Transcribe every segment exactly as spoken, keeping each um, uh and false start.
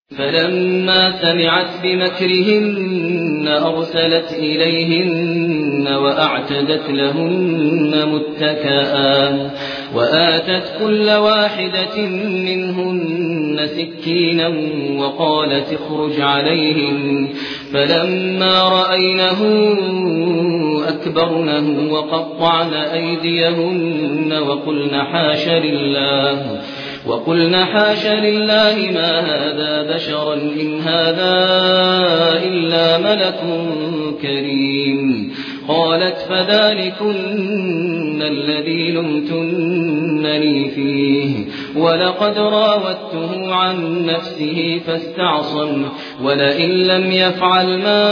فلما سمعت بمكرهن أرسلت إليهن وأعتدت لهن متكئا وآتت كل واحدة منهن سكينا وقالت اخرج عليهن فلما رأينه أكبرنه وقطعن أيديهن وقلن حاش لله وقلن حاش لله ما هذا بشرا إن هذا إلا ملك كريم. قالت فذلكن الذي لمتنني فيه ولقد راودته عن نفسه فاستعصم ولئن لم يفعل ما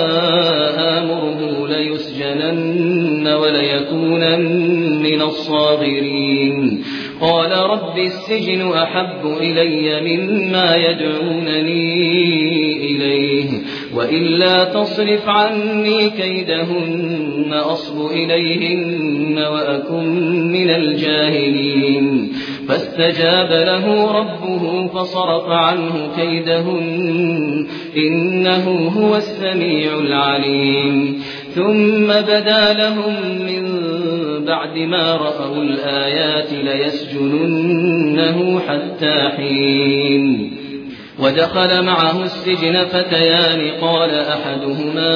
آمره ليسجنن وليكونن من الصاغرين. قال رب السجن أحب إلي مما يدعونني إليه وإلا تصرف عني كيدهن أصب إليهن وأكن من الجاهلين. فاستجاب له ربه فصرف عنه كيدهن إنه هو السميع العليم. ثم بدا لهم من بعد ما رأوا الآيات ليسجننه حتى حين. ودخل معه السجن فتيان قال أحدهما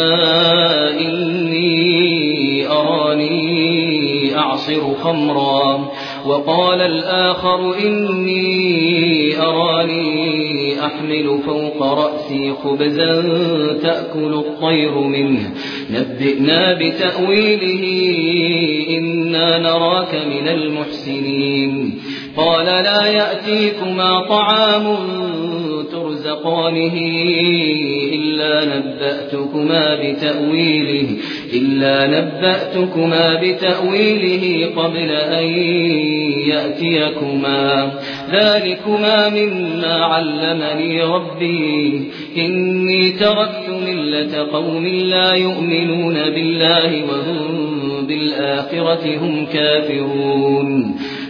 إني أراني أعصر خمرا وقال الآخر إني أراني أحمل فوق رأسي خبزا تأكل الطير منه نبئنا بتأويله إنا نراك من المحسنين. قال لا يأتيكما طعام ترزقانه إلا نبأتكما بتأويله إلا نبأتكما بتأويله قبل أن يأتيكما ذلكما مما علمني ربي إني تركت ملة قوم لا يؤمنون بالله وهم بالآخرة هم كافرون.